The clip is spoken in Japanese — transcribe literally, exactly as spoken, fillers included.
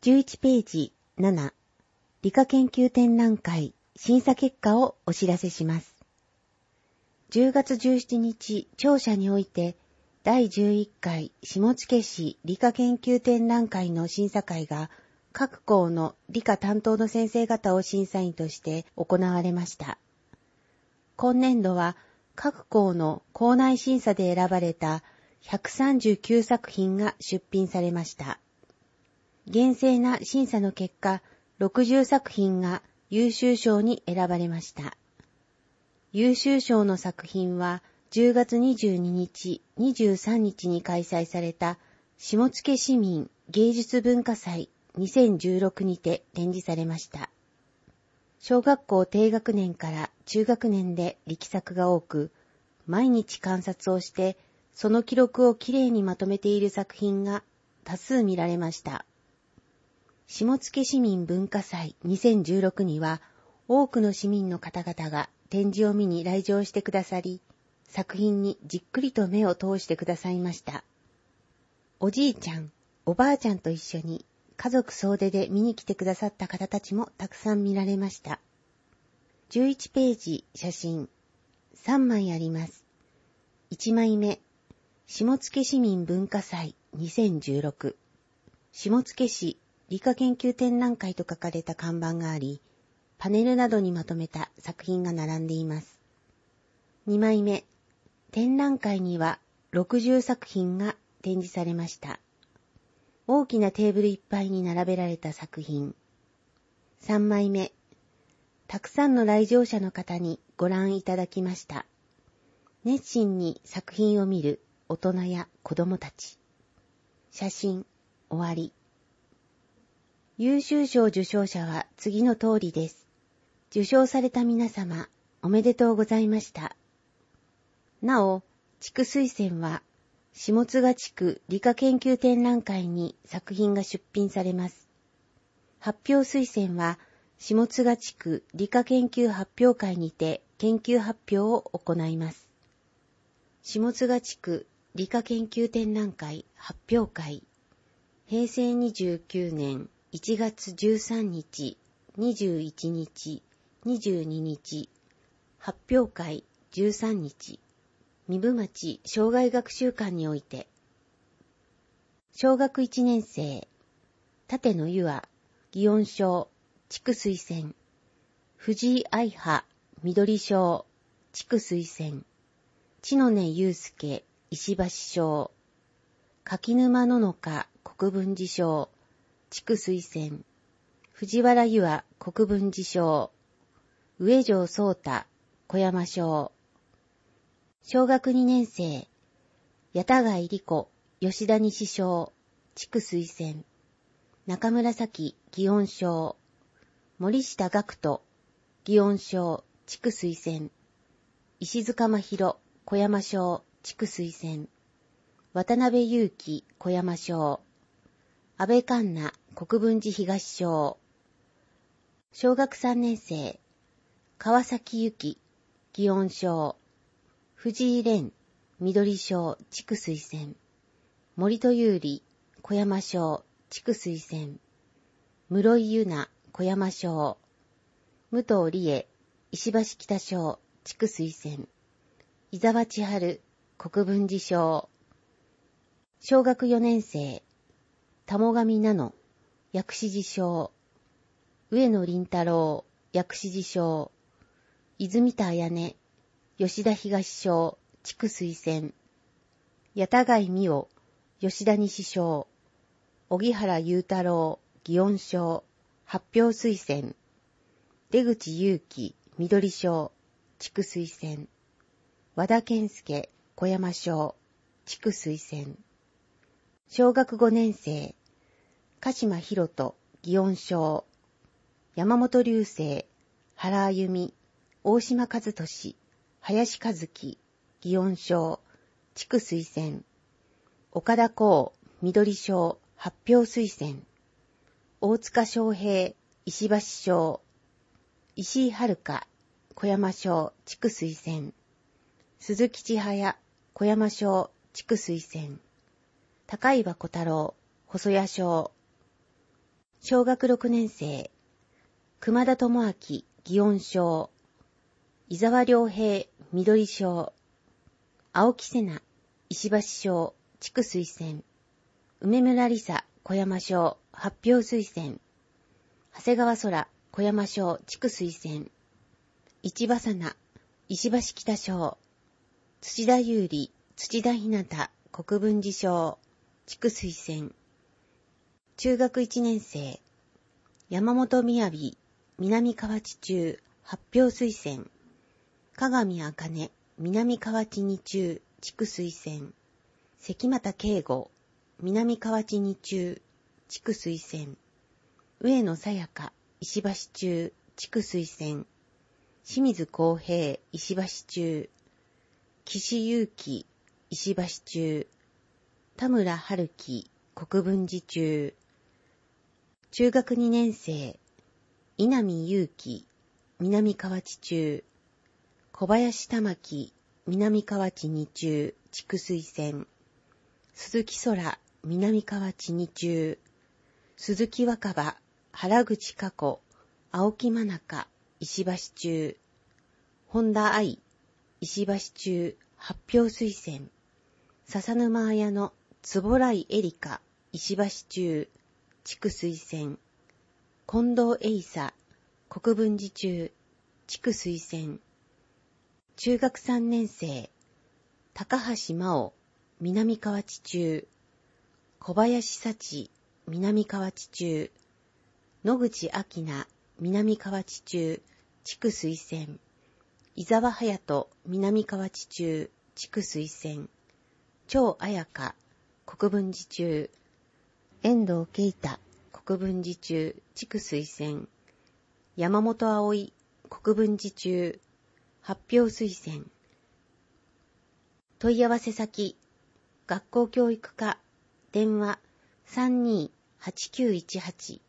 じゅういちページなな、理科研究展覧会審査結果をお知らせします。じゅうがつじゅうしちにち、庁舎において、だいじゅういっかい下野市理科研究展覧会の審査会が、各校の理科担当の先生方を審査員として行われました。今年度は、各校の校内審査で選ばれたひゃくさんじゅうきゅうさくひんが出品されました。厳正な審査の結果、ろくじゅうさくひんが優秀賞に選ばれました。優秀賞の作品はじゅうがつにじゅうににち、にじゅうさんにちに開催された下野市民芸術文化祭にせんじゅうろくにて展示されました。小学校低学年から中学年で力作が多く、毎日観察をしてその記録をきれいにまとめている作品が多数見られました。下野市民文化祭にせんじゅうろくには多くの市民の方々が展示を見に来場してくださり、作品にじっくりと目を通してくださいました。おじいちゃん、おばあちゃんと一緒に家族総出で見に来てくださった方たちもたくさん見られました。じゅういちページ写真さんまいあります。いちまいめ、下野市民文化祭にせんじゅうろく、下野市理科研究展覧会と書かれた看板があり、パネルなどにまとめた作品が並んでいます。にまいめ、展覧会にはろくじゅうさくひんが展示されました。大きなテーブルいっぱいに並べられた作品。さんまいめ、たくさんの来場者の方にご覧いただきました。熱心に作品を見る大人や子供たち。写真、終わり。優秀賞受賞者は次の通りです。受賞された皆様、おめでとうございました。なお、地区推薦は、下津賀地区理科研究展覧会に作品が出品されます。発表推薦は、下津賀地区理科研究発表会にて研究発表を行います。下津賀地区理科研究展覧会発表会、へいせいにじゅうきゅうねんいちがつじゅうさんにち、にじゅういちにち、にじゅうににち、発表会じゅうさんにち、壬生町生涯学習館において、小学いちねんせい、立野ゆあ、祇園賞、地区推薦、藤井愛葉、緑賞、地区推薦、千野根祐介、石橋賞、柿沼ののか国分寺賞、地区推薦、藤原ゆあ国分寺賞、上条聡太小山賞、小学にねんせい、八田貝理子吉田西賞、地区推薦、中村咲祇園賞、森下学人祇園賞、地区推薦、石塚真弘小山賞、地区推薦、渡辺裕樹小山賞、安倍環奈国分寺東賞、小学さんねんせい、川崎由紀祇園賞、藤井蓮緑賞、地区推薦、森戸優里小山賞、地区推薦、室井優奈小山賞、武藤理恵石橋北賞、地区推薦、伊沢千春国分寺賞、小学よねんせい、田母神奈々薬師寺賞、上野林太郎薬師寺賞、泉田彩音吉田東賞、地区推薦、八田貝美央吉田西賞、荻原雄太郎祇園賞、発表推薦、出口祐樹緑賞、地区推薦、和田健介小山賞、地区推薦、小学ごねんせい、鹿島博人祇園賞、山本流星原あゆみ大島和俊林和樹祇園賞、地区推薦、岡田光緑賞、発表推薦、大塚翔平石橋賞、石井遥小山賞、地区推薦、鈴木千早小山賞、地区推薦、高岩小太郎細谷賞、 小学ろくねん生、熊田智明、祇園賞、伊沢良平、緑賞、青木瀬名、石橋賞、地区推薦、梅村理沙、小山賞、発表推薦、長谷川空、小山賞、地区推薦、市場さな、石橋北賞、土田優里、土田ひなた、国分寺賞、地区推薦、中学いちねん生、山本みやび、南河内中、発表推薦、鏡あかね、南河内二中、地区推薦、関又圭吾、南河内二中、地区推薦、上野さやか、石橋中、地区推薦、清水公平、石橋中、岸優輝、石橋中、田村春樹、国分寺中、中学にねん生、稲見祐希、南河内中、小林玉樹、南河内二中、地区推薦、鈴木空、南河内二中、鈴木若葉、原口佳子、青木真中、石橋中、本田愛、石橋中、発表推薦、笹沼綾乃、坪来エリカ、石橋中、地区推薦、近藤栄沙、国分寺中、地区推薦、中学さんねん生、高橋真央、南河内中、小林幸、南河内中、野口明菜、南河内中、地区推薦、伊沢隼人、南河内中、地区推薦、張彩香、国分寺中、遠藤啓太、国分寺中、地区推薦、山本葵、国分寺中、発表推薦。問い合わせ先、学校教育課、電話 さんにーはちきゅういちはち